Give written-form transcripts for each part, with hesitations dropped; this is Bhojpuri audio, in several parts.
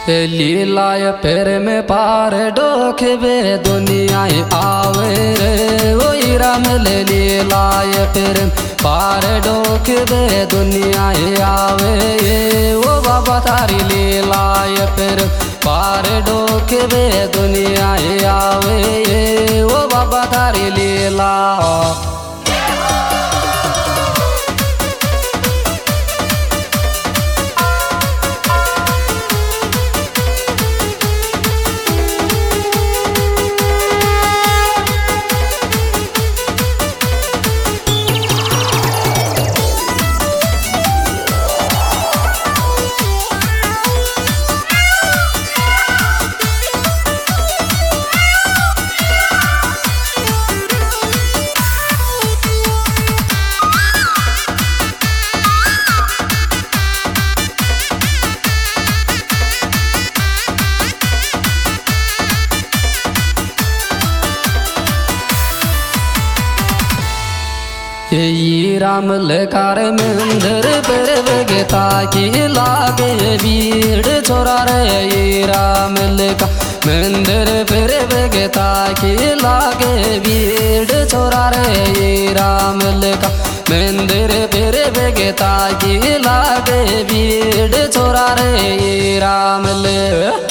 लीलाय पैर में पार डोखबे दुनियाए आवे रे ओई राम ले लीलाय पैर में पार डोखबे दुनियाए आवे ओ बाबा थारी लीलाय पैर पार डोखबे दुनियाए आवे ओ बाबा थारी लीला ये राम लकार मंदिर पर बगता की लागे भीड़ छोरा रे ये राम लका मंदिर पर बगता की लागे भीड़ छोरा रे ये राम लका मंदिर पर बगता की लागे भीड़ छोरा रे ये राम लका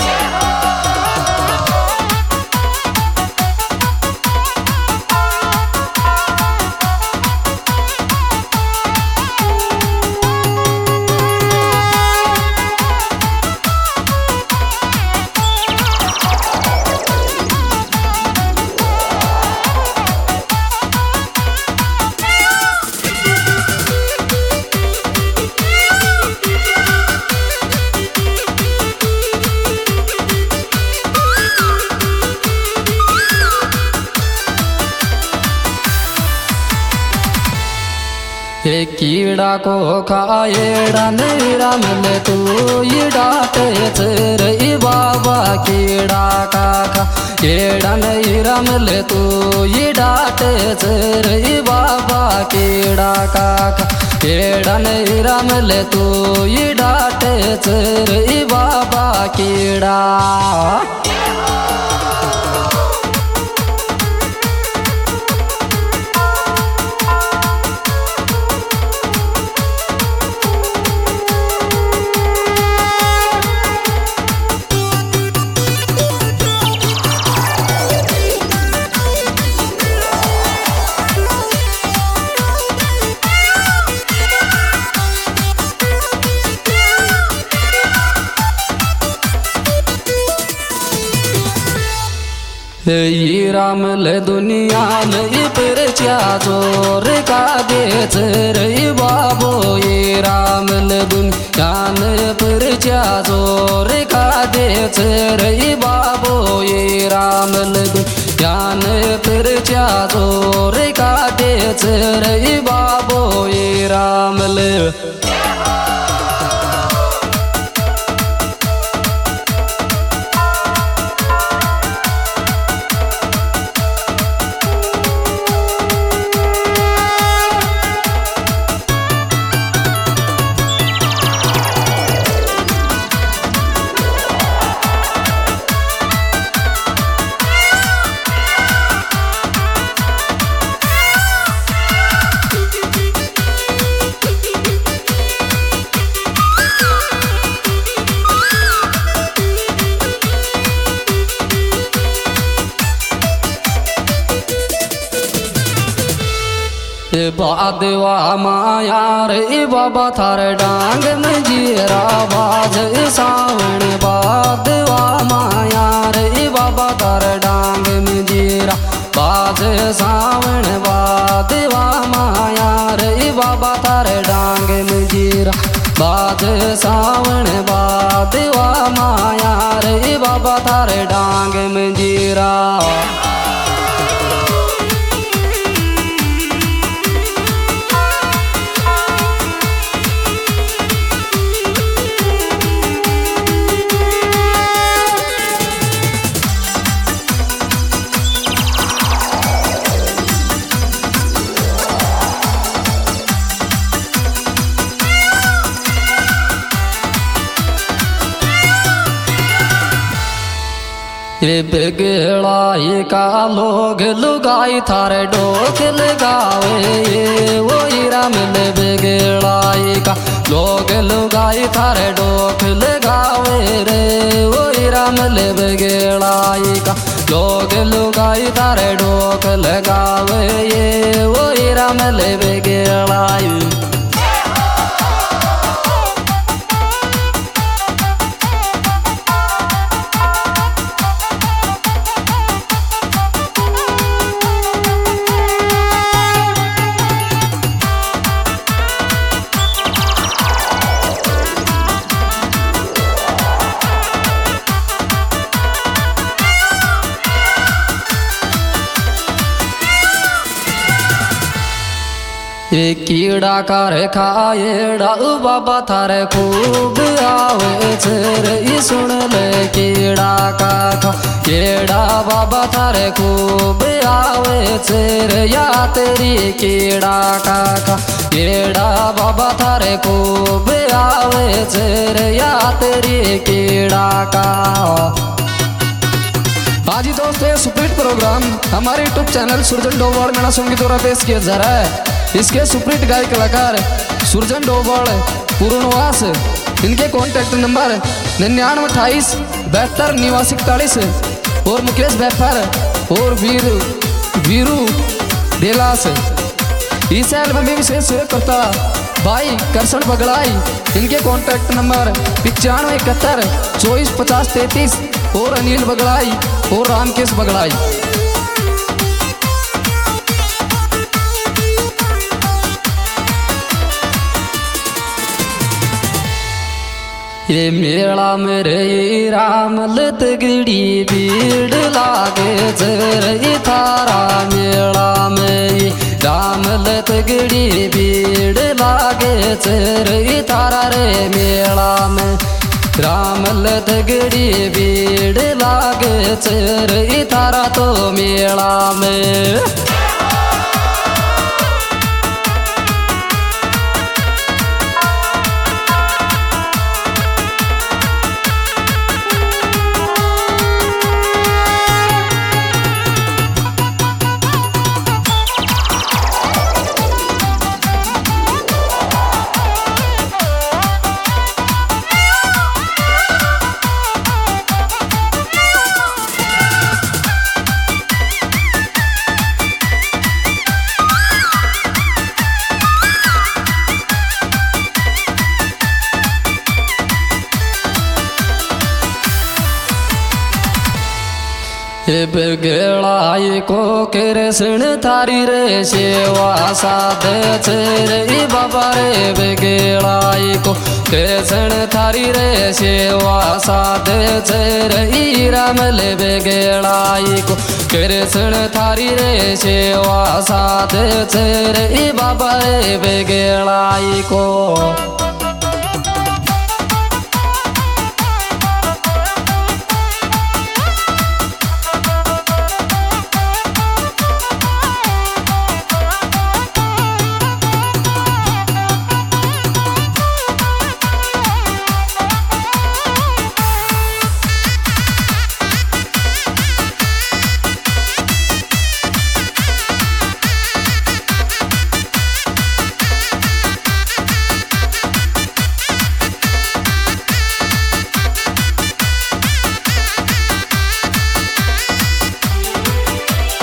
कीड़ा को खाएड़ा नेरा मिले तू ये डाटे चरई बाबा कीड़ा का खा कीड़ा नेरा मिले तू ये डाटे चरई बाबा कीड़ा का खा कीड़ा नेरा मिले तू ये डाटे चरई बाबा कीड़ा ये राम ले दुनिया में परचा जोर का दे रे बाबो ये राम ले दुनिया में परचा जोर का दे रे बाबो ये राम ले दुनिया में परचा जोर का दे रे बाबो ये राम ले बादवा माया रे बाबा थार डांग में जीरा बाज सावण बादवा माया रे बाबा थार डांग में जीरा बाज सावण बादवा माया रे बाबा थार डांग में जीरा बाज सावण बादवा माया रे बाबा थार डांग में जीरा ये बिगड़ाई का लोग लुगाई थारे डोक लगावे वो हीरा मिल बिगड़ाई का लोग लुगाई थारे डोक लगावे रे वो हीरा मिल बिगड़ाई का लोग लुगाई थारे डोक लगावे ये वो हीरा मिल बिगड़ाई। ये कीड़ा कर खाएड़ा बाबा थारे खूब आवे रे सुन ले कीड़ा का खा कीड़ा बाबा थारे खूब आवे रे या तेरी कीड़ा का खा कीड़ा बाबा थारे खूब आवे रे या तेरी कीड़ा का। आज ही दोस्तों ये सुप्रीट प्रोग्राम हमारे यूट्यूब चैनल सुरजन डोबाल मेरा सॉन्ग के द्वारा पेश किया जा रहा है। इसके सुप्रीट गायक कलाकार सुरजन डोबाल पूर्णवास, इनके कॉन्टैक्ट नंबर 9928 72 89 41 और मुकेश बैफर और वीरू डेलास। इस एल्बम में विशेष सहयोग करता भाई करसन बगड़ाई, इनके कॉन्टैक्ट नंबर 95 71 24 50 33 और अनिल बगड़ाई और रामकेश बगड़ाई। ये मेला मेरे राम लतगड़ी भीड़ लागे रे थारा मेला में राम लतगड़ी भीड़ लागे रे थारा रे मेला में राम लतगड़ी भीड़ लागे रे थारा तो मेला में। ये बिगड़ाई को कृष्ण थारी रे सेवा साधे रे बाबा रे बिगड़ाई को कृष्ण थारी रे सेवा साधे रे राम ले बिगड़ाई को कृष्ण थारी रे सेवा साधे रे बाबा रे बिगड़ाई को।